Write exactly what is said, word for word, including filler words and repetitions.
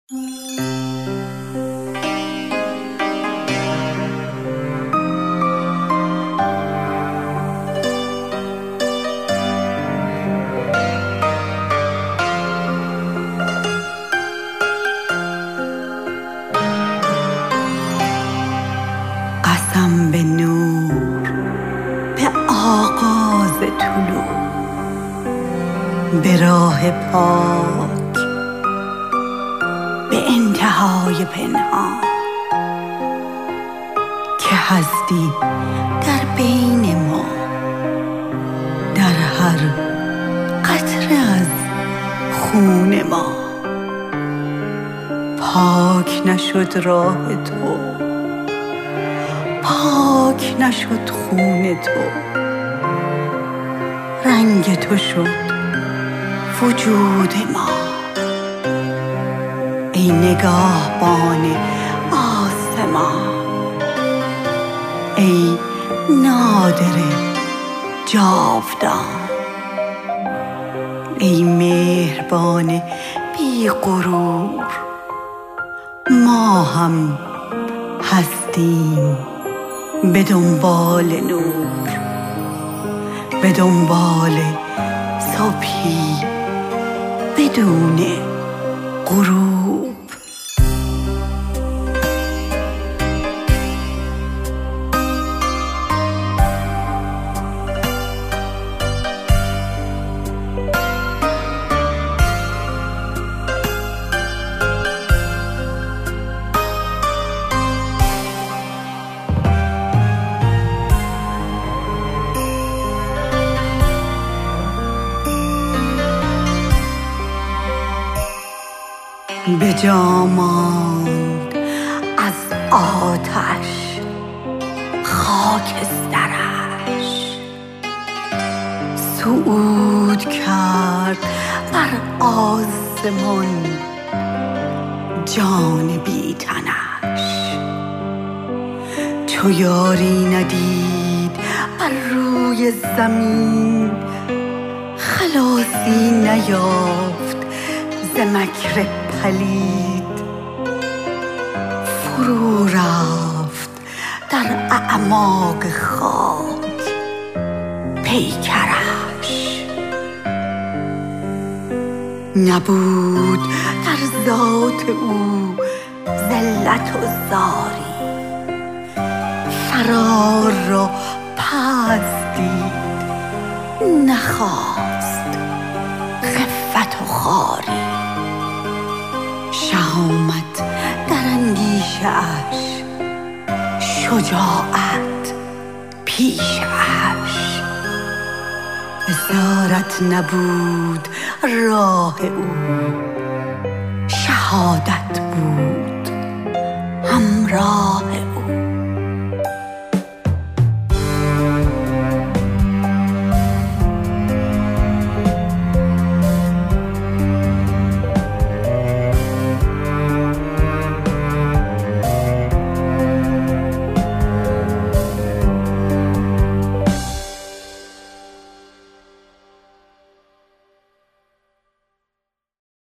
قسم به نور، به آغاز طلوع، به راه پاک، به انتهای پنهان، که هستی در بین ما، در هر قطره از خون ما. پاک نشد راه تو، پاک نشد خون تو، رنگ تو شد وجود ما. ای نگاهبان آسمان، ای نادر جاودان، ای مهربان بی غرور، ما هم هستیم به دنبال نور، به دنبال صبحی بدون غروب. به جا ماند از آتش خاکسترش، صعود کرد بر آسمان جان بی تنش. چو یاری ندید بر روی زمین، خلاصی نیافت ز مکر پلید. فرو رفت در اعماق خاک پیکرش، نبود در ذات او ذلت و زاری. فرار را پست دید، نخواست خفت و خواری. شهامت در اندیشه اش، شجاعت پیش اش. اسارت نبود راه او، شهادت بود همراه